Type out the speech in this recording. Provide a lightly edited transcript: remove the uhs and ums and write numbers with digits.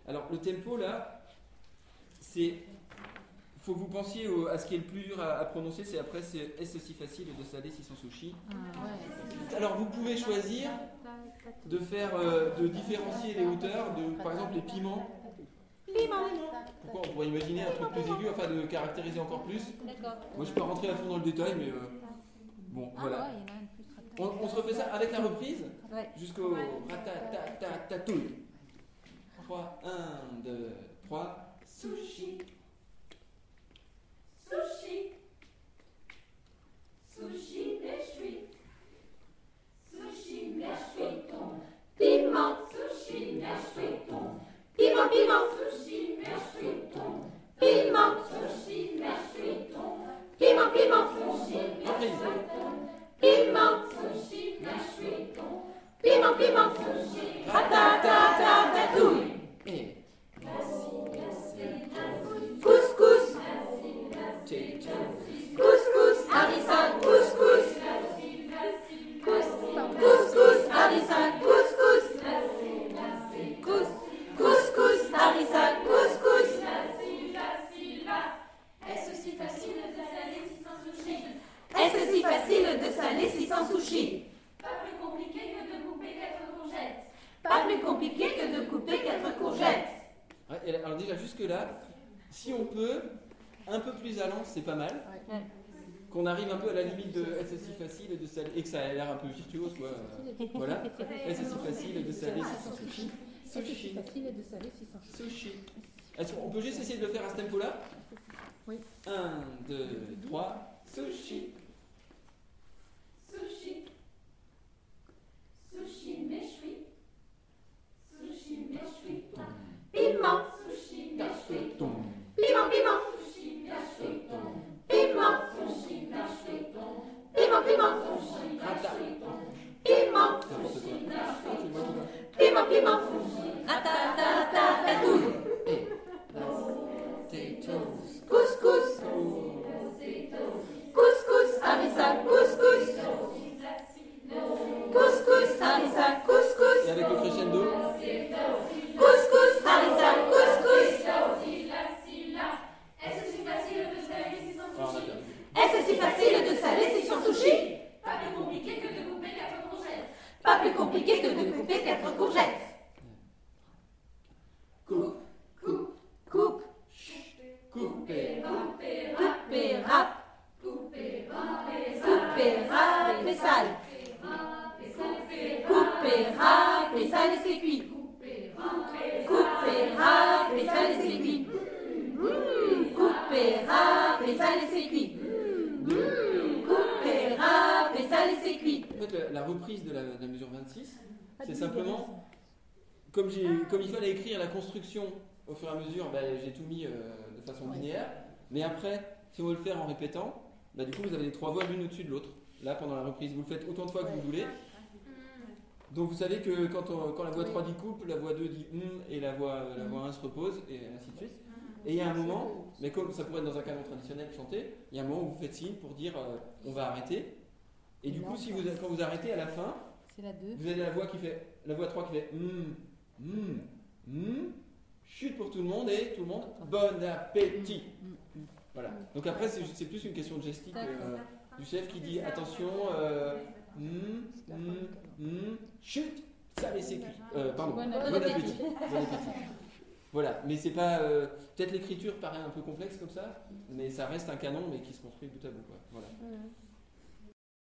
Alors le tempo là, c'est... faut que vous pensiez à ce qui est le plus dur à prononcer, c'est après c'est est-ce aussi facile de saler 600 sushis. Alors vous pouvez choisir de faire, de différencier les hauteurs, par exemple les piments. Pourquoi on pourrait imaginer un truc plus aigu, afin de caractériser encore plus. Moi je ne suis pas rentré à fond dans le détail, mais bon voilà. On se refait ça avec la reprise jusqu'au ratatatatouille. 3, 1, 2, 3, sushi. Sushi. Sushi méchoui. Sushi méchouiton. Piment. Sushi méchouiton. Piment, piment. Sushi méchouiton. Piment. Sushi méchouiton. Piment, piment. Sushi méchouiton. Piment. Sushi méchouiton. Piment, piment. Sushi ratatatatouille. Couscous. Couscous, harissa, couscous. Couscous, harissa, couscous. Couscous, harissa, couscous. Est-ce si facile de saler 600 sushis? Est-ce si facile de saler 600 sushis? Pas plus compliqué que de couper 4 courgettes. Pas plus compliqué que de couper 4 courgettes. Ouais, alors déjà jusque là, si on peut, un peu plus allant, c'est pas mal. Qu'on arrive un peu à la limite de est-ce si facile de saler, et que ça a l'air un peu virtuose, quoi. Voilà. Est-ce si facile de saler 600 sushis? Sushi. Facile de saler 600 Sushi. Est-ce qu'on peut juste essayer de le faire à ce tempo-là? Oui. 1, 2, 3, sushi. Sushi. Sushi méchoui. Sushi méchouiton. Piment. Sushi méchouiton. Piment, piment. Sushi méchouiton. Piment. Sushi méchouiton. Piment, piment. Sushi méchouiton. Piment. Sushi méchouiton. Piment, piment. Ratatatatouille. Couscous. Couscous, harissa, couscous. Couscous, harissa, couscous. Et avec le crescendo. Couscous, harissa, couscous. Est-ce si facile de saler 600 sushis? Est-ce si facile de saler 600 sushis? Pas plus compliqué que de couper 4 courgettes. Pas plus compliqué que de couper 4 courgettes. Coupe, coupe, coupe. Coupé. Coupé, rap. Coupé, rap et sale. Coupé, rap et sale et c'est cuit. Coupé, rap et sale et c'est cuit. Coupé, rap et sale et c'est cuit. Coupé, rap et sale et c'est cuit. En fait, la reprise de la mesure 26, c'est simplement, comme il fallait écrire la construction au fur et à mesure, j'ai tout mis de façon linéaire. Mais après, si on veut le faire en répétant, du coup, vous avez les 3 voix l'une au-dessus de l'autre. Là, pendant la reprise, vous le faites autant de fois que vous voulez. Donc, vous savez que quand la voix 3 dit coupe, la voix 2 dit et la voix 1 se repose, et ainsi de suite. Et il y a un moment, mais comme ça pourrait être dans un canon traditionnel chanté, il y a un moment où vous faites signe pour dire on va arrêter. Et du coup, quand vous arrêtez à la fin, c'est la 2. vous avez la voix 3 qui fait chute pour tout le monde et tout le monde bon appétit. Voilà. Donc après c'est plus une question de gestique du chef qui dit attention chute, ça c'est cuit. Pardon. Bon appétit. Bon appétit. Voilà, mais c'est pas peut-être l'écriture paraît un peu complexe comme ça, mais ça reste un canon mais qui se construit bout à bout quoi. Voilà.